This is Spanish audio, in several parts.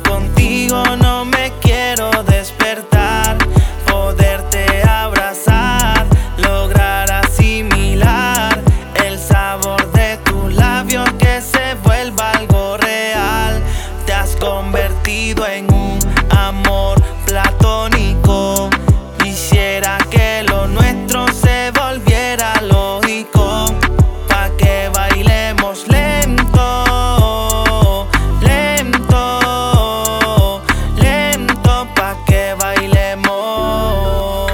contigo no me quiero despertar, poderte abrazar, lograr asimilar el sabor de tus labios, que se vuelva algo real. Te has convertido en un amor platónico. Quisiera que lo nuestro se volviera lógico, pa' que bailemos lento, lento, lento, pa' que bailemos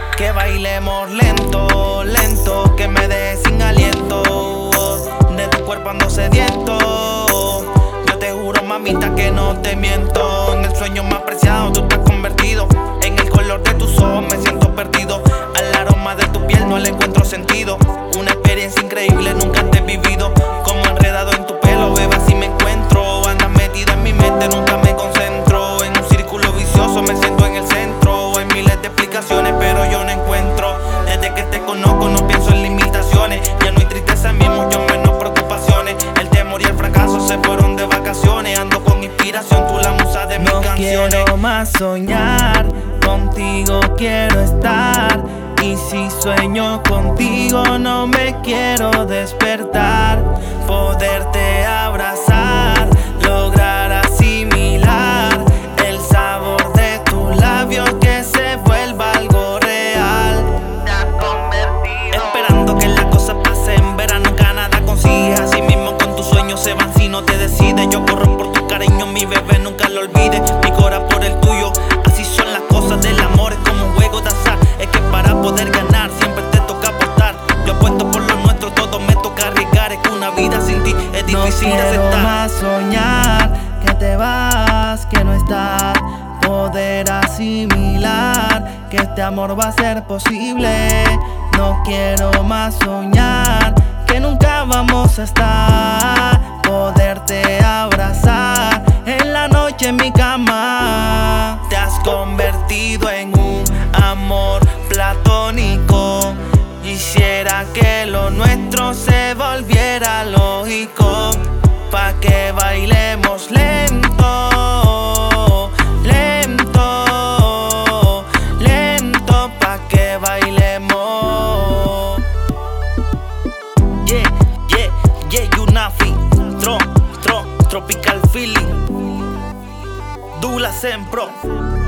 lento, lento, que me dejes sin aliento, de tu cuerpo ando sediento. Yo te juro, mamita, que no te miento, en el sueño más preciado tú te has convertido. En el color de tus ojos me siento perdido, al aroma de tu piel no le encuentro sentido. Una experiencia increíble, nunca te he vivido, como enredado en tu pelo, beba, así me encuentro. Andas metida en mi mente, nunca me concentro, en un círculo vicioso me siento en el centro. Hay miles de explicaciones, pero yo no encuentro. Desde que te conozco no pienso en limitaciones, ya no hay tristeza en mí, mucho menos preocupaciones. El temor y el fracaso se fueron de vacaciones, ando con inspiración, tú la musa de mis canciones. No quiero más soñar, contigo quiero estar. Y si sueño contigo no me quiero despertar, poderte abrazar, lograr asimilar el sabor de tus labios, que se vuelva algo real. Te has convertido. Esperando que las cosas pasen, en verano Canadá consigues. Así mismo con tus sueños se van si no te decides. Yo corro por tu cariño, mi bebé, nunca lo olvides. Mi cora por el tuyo, así son las cosas del amor, es como un juego de azar. Es que para poder ganar siempre te toca apostar. Yo apuesto por lo nuestro, todo me toca arriesgar. Es que una vida sin ti es difícil de aceptar. No quiero más soñar que te vas, que no estás, poder asimilar que este amor va a ser posible. No quiero más soñar que nunca vamos a estar, poderte abrazar en la noche en mi cama. Te has convertido en un amor platónico. Quisiera que lo nuestro se volviera lógico, pa' que bailemos lento, lento, lento, pa' que bailemos. Yeah, yeah, yeah, Yunafi, Tropical Feeling, Dula Sempro.